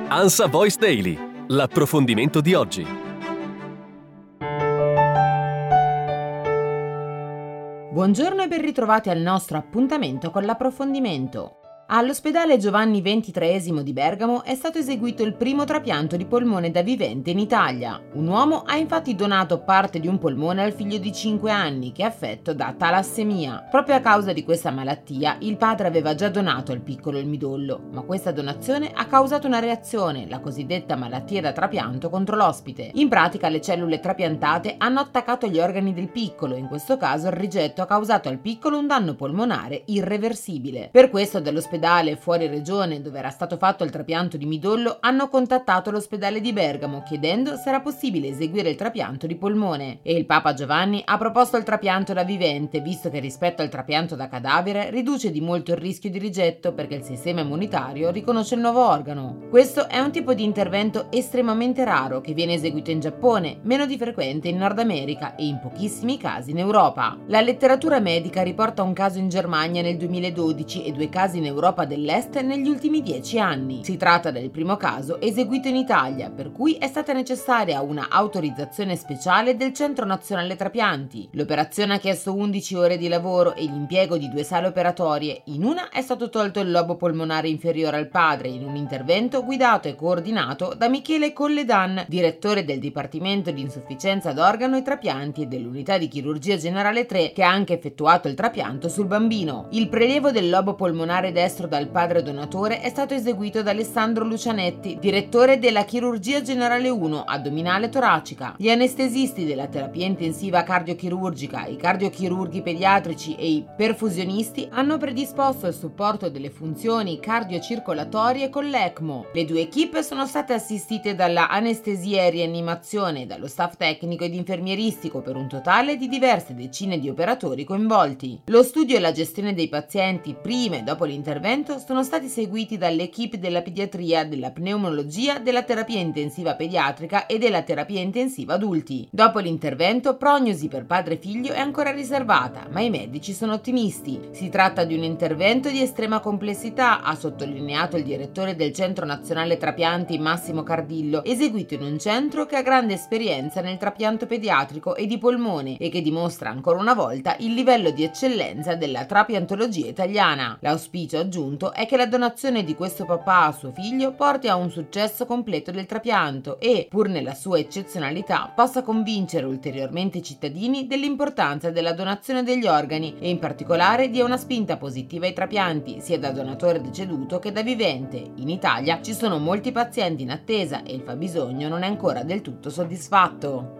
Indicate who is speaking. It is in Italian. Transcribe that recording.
Speaker 1: ANSA Voice Daily, l'approfondimento di oggi.
Speaker 2: Buongiorno e ben ritrovati al nostro appuntamento con l'approfondimento. All'ospedale Giovanni XXIII di Bergamo è stato eseguito il primo trapianto di polmone da vivente in Italia. Un uomo ha infatti donato parte di un polmone al figlio di 5 anni che è affetto da talassemia. Proprio a causa di questa malattia il padre aveva già donato al piccolo il midollo, ma questa donazione ha causato una reazione, la cosiddetta malattia da trapianto, contro l'ospite. In pratica le cellule trapiantate hanno attaccato gli organi del piccolo e in questo caso il rigetto ha causato al piccolo un danno polmonare irreversibile. Per questo dall'ospedale fuori regione dove era stato fatto il trapianto di midollo hanno contattato l'ospedale di Bergamo chiedendo se era possibile eseguire il trapianto di polmone e il Papa Giovanni ha proposto il trapianto da vivente visto che rispetto al trapianto da cadavere riduce di molto il rischio di rigetto perché il sistema immunitario riconosce il nuovo organo. Questo è un tipo di intervento estremamente raro che viene eseguito in Giappone, meno di frequente in Nord America e in pochissimi casi in Europa. La letteratura medica riporta un caso in Germania nel 2012 e 2 casi in Europa dell'Est negli ultimi 10 anni. Si tratta del primo caso eseguito in Italia, per cui è stata necessaria una autorizzazione speciale del Centro Nazionale Trapianti. L'operazione ha chiesto 11 ore di lavoro e l'impiego di 2 sale operatorie. In una è stato tolto il lobo polmonare inferiore al padre in un intervento guidato e coordinato da Michele Colledan, direttore del Dipartimento di Insufficienza d'Organo e Trapianti e dell'Unità di Chirurgia Generale 3, che ha anche effettuato il trapianto sul bambino. Il prelievo del lobo polmonare destro dal padre donatore è stato eseguito da Alessandro Lucianetti, direttore della Chirurgia Generale 1, addominale toracica. Gli anestesisti della terapia intensiva cardiochirurgica, i cardiochirurghi pediatrici e i perfusionisti hanno predisposto il supporto delle funzioni cardiocircolatorie con l'ECMO. Le 2 equipe sono state assistite dalla anestesia e rianimazione e dallo staff tecnico ed infermieristico per un totale di diverse decine di operatori coinvolti. Lo studio e la gestione dei pazienti prima e dopo l'intervento sono stati seguiti dall'equipe della pediatria, della pneumologia, della terapia intensiva pediatrica e della terapia intensiva adulti. Dopo l'intervento, prognosi per padre e figlio è ancora riservata, ma i medici sono ottimisti. Si tratta di un intervento di estrema complessità, ha sottolineato il direttore del Centro Nazionale Trapianti Massimo Cardillo, eseguito in un centro che ha grande esperienza nel trapianto pediatrico e di polmone e che dimostra ancora una volta il livello di eccellenza della trapiantologia italiana. L'auspicio aggiunto è che la donazione di questo papà a suo figlio porti a un successo completo del trapianto e, pur nella sua eccezionalità, possa convincere ulteriormente i cittadini dell'importanza della donazione degli organi e in particolare dia una spinta positiva ai trapianti, sia da donatore deceduto che da vivente. In Italia ci sono molti pazienti in attesa e il fabbisogno non è ancora del tutto soddisfatto.